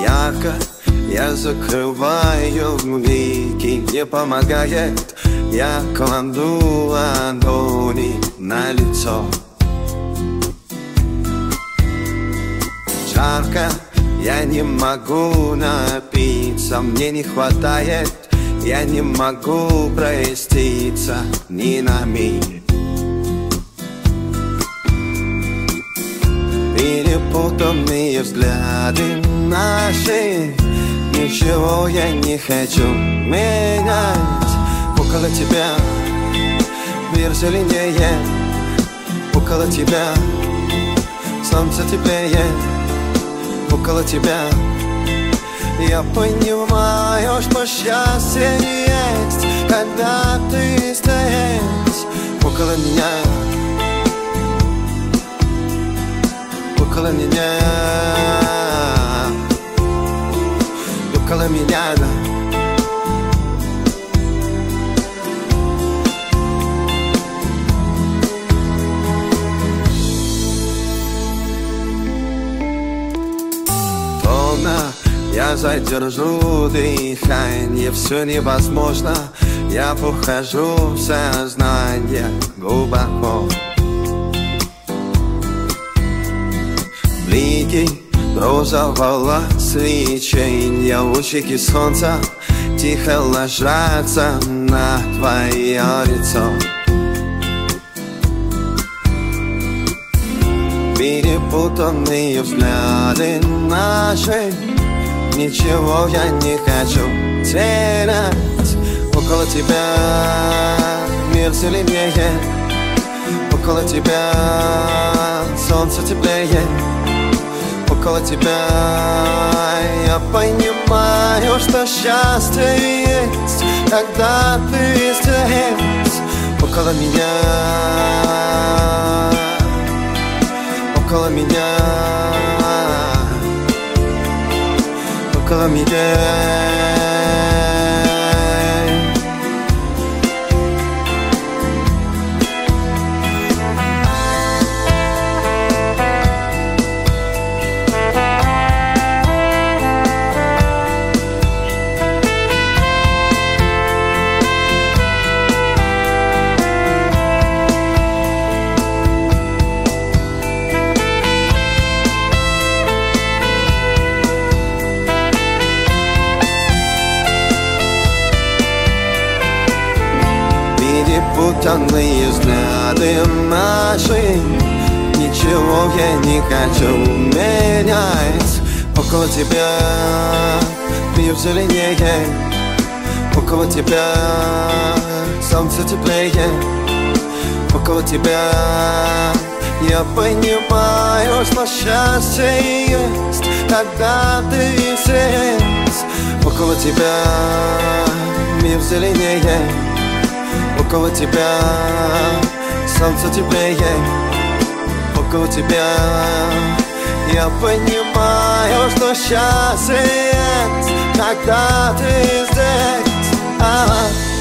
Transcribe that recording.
ярко. Я закрываю веки, не помогает. Я кладу ладони на лицо. Жарко, я не могу напиться, мне не хватает. Я не могу проститься ни на миг. Перепутанные взгляды наши, ничего я не хочу менять. Около тебя мир зеленее, около тебя солнце теплее, около тебя я понимаю, что счастье есть, когда ты здесь, около меня, около меня, около меня, да. Я задержу дыхание, все невозможно. Я ухожу в сознание глубоко. Блики розового свечения, лучики солнца тихо ложатся на твое лицо. Перепутанные взгляды наши, ничего я не хочу терять. Около тебя мир зеленее, около тебя солнце теплее, около тебя я понимаю, что счастье есть, когда ты здесь, около меня, около меня, около меня. Перепутанные взгляды наши, ничего я не хочу менять. Около тебя мир зеленее, около тебя солнце теплее, около тебя я понимаю, что счастье есть, когда ты здесь, около тебя мир зеленее, около тебя солнце теплее, около тебя я понимаю, что счастье есть, когда ты здесь.